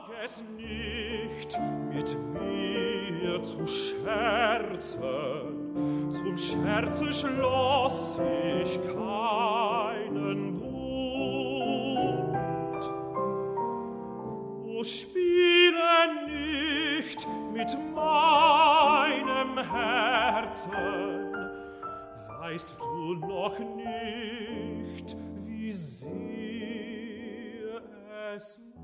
es nicht, mit mir zu scherzen. Zum Scherze schloss ich keinen Bund. O spiele nicht mit meinem Herzen, weißt du noch nicht, wie sehr es